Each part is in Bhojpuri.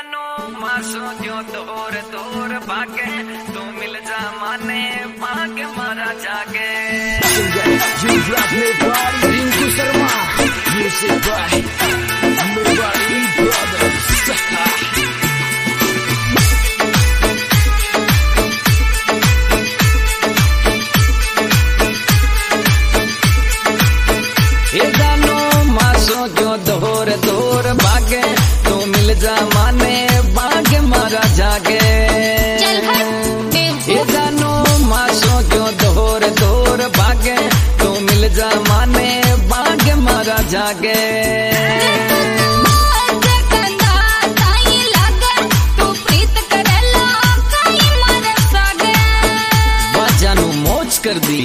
जानो मासो जो दूर दूर भागे तू मिल जा माने भागे मारा जागे Rinku Sharma music by Murari brothers. ये जानो मासो जो दूर दूर भागे तू मिल जा माने भागे मारा जागे। ये जानो मासो जो दूर दूर भागे तू मिल जा माने भागे मारा जागे। बाजानू मौज कर दी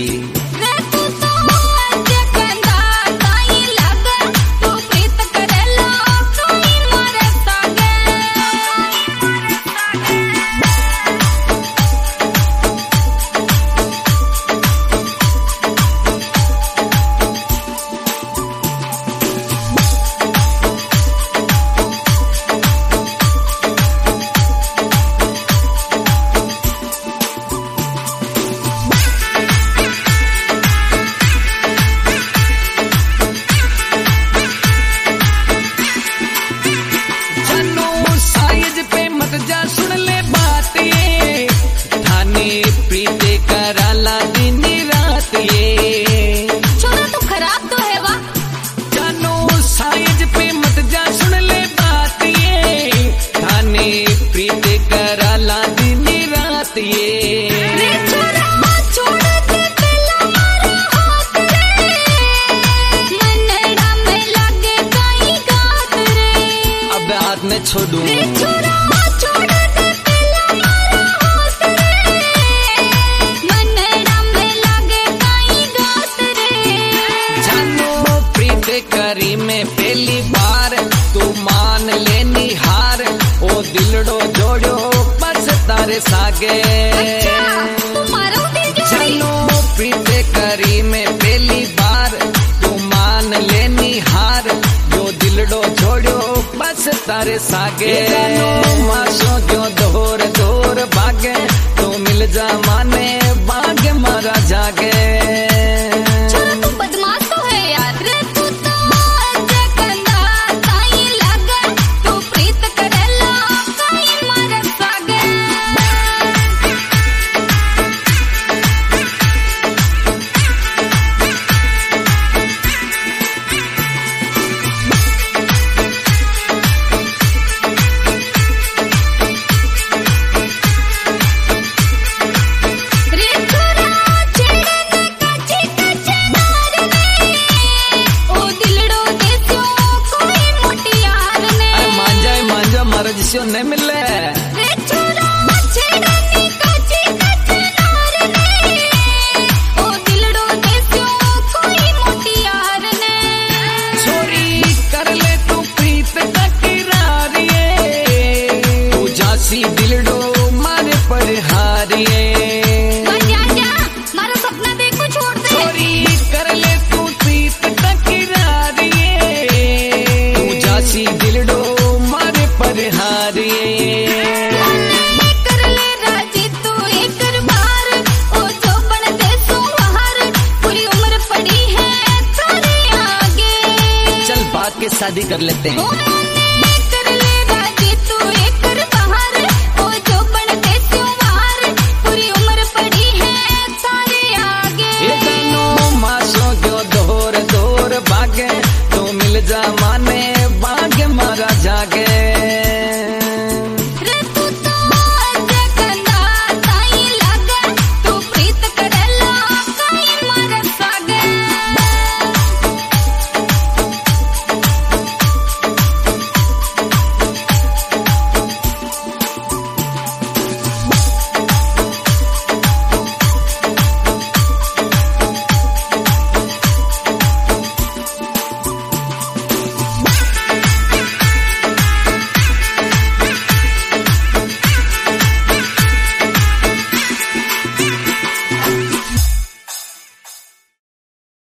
छोड़ू जानो प्रीत करी में पहली बार तू मान लेनी हार ओ दिलड़ो जोड़ो बस तारे सागे। जानो प्रीत करी में पहली बार तू मान लेनी हार जो दिलड़ो जोड़ो बस तारे सागे। मासो जो दूर दूर भागे तू मिल जा माने भागे मारा जागे। तू बदमाश तो है यार रे तू तो कंधा ताई लागे तू प्रीत करेला काई मारे सागे। जिसो नहीं मिले छोरी कर ले तू प्रीत टकरारिए तू जासी दिलड़ो मारे पर हारिए मारा सपना देखो छोड़ दे छोरी कर ले तू प्रीत टकरारिए तू जासी दिलड़ो मारे पर हारिए शादी कर लेते हैं।